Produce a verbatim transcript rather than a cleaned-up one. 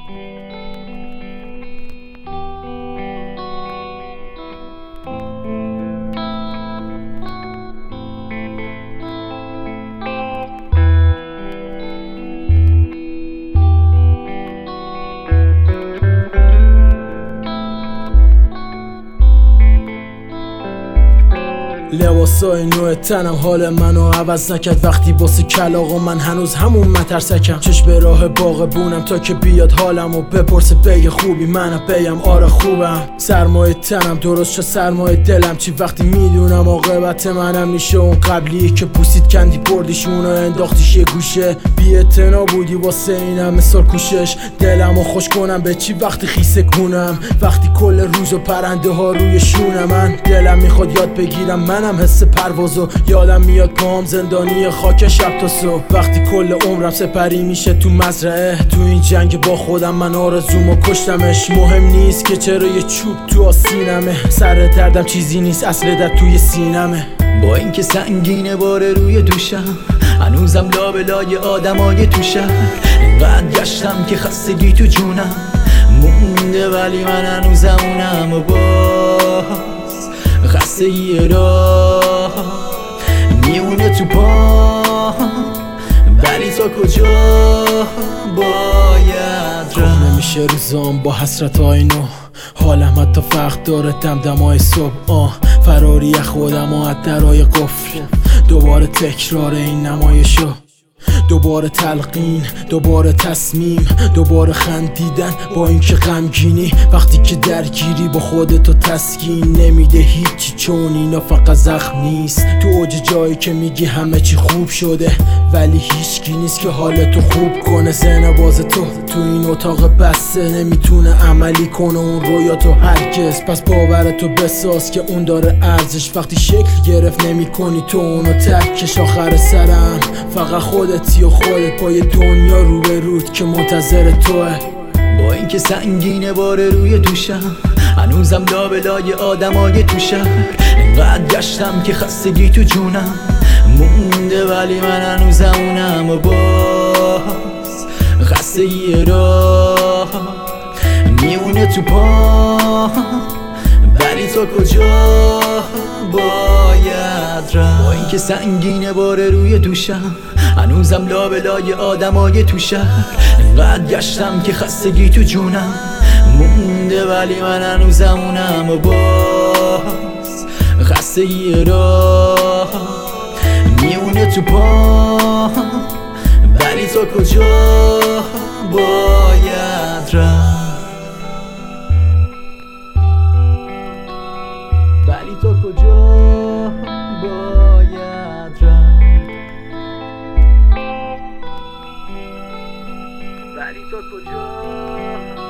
لباسای نوع تنم حال منو عوض نکرد وقتی واسه کلاغ و من هنوز همون مترسکم. چشم به راه باغبونم تا که بیاد حالم و بپرسه بگه خوبی، منم بگم آره خوبم. سرمایه تنم درست شد سرمایه دلم، چی وقتی میدونم عاقبت منم میشه اون قبلی که پوسید کندی بردیشون و انداختیش یه گوشه. بی اعتنا بودی واسه اینم مثال کوشش، دلمو خوش کنم به چی وقتی خیسه کنم، وقتی کل روز و پرنده ها روی شونم. من دلم میخواد یاد بگیرم منم حس پروازو، یادم میاد پام زندانی خاک شب تا صبح، وقتی کل عمرم سپری میشه تو مزرعه. تو این جنگ با خودم من آرزومو کشتمش، مهم نیست که چرا یه چوب تو آسینمه، سر دردم چیزی نیست اصل درد توی سینمه. با اینکه سنگینه باره روی دوشم، هنوزم لابلای آدمای تو شهر، اینقدر گشتم که خستگی تو جونم مونده، ولی من هنوزم اونم و باز خستگی راه میونه تو پا، ولی تا کجا باید رفت. نمیشه روزام با حسرت های نو، حالم حتی فرق داره دمدمای صبح. آه فراری خودم و از درای قفل، دوباره تکرار این نمایشو، دوباره تلقین، دوباره تصمیم، دوباره خندیدن با اینکه غمگینی، وقتی که درگیری با خودتو تسکین نمیده هیچی، چون اینا فقط زخم نیست. تو اوج جایی که میگی همه چی خوب شده، ولی هیچکی نیست که حالتو خوب کنه. ذهن باز تو تو این اتاق بسته، نمیتونه عملی کنه اون رویاتو هرگز، پس باورتو بساز که اون داره ارزش. وقتی شکل گرفت نمیکنی تو اونو ترکش، آخر سرم فقط خودتی و خودت با یه دنیا رو به رود که منتظر توه. با اینکه سنگینه باره روی دوشم، هنوزم لابلای آدمای تو شهر، اینقدر گشتم که خستگی تو جونم مونده، ولی من هنوزم اونم و باز خستگی راه میونه تو پا، ولی تا کجا باید رفت. با اینکه سنگینه باره روی دوشم، هنوزم لابلای آدمای تو شهر، اینقدر گشتم که خستگی تو جونم مونده، ولی من هنوزم اونم و باز خستگی راه میونه تو پا، ولی تا کجا باید رفت، ولی تا کجا باید رفت، ولی تا کجا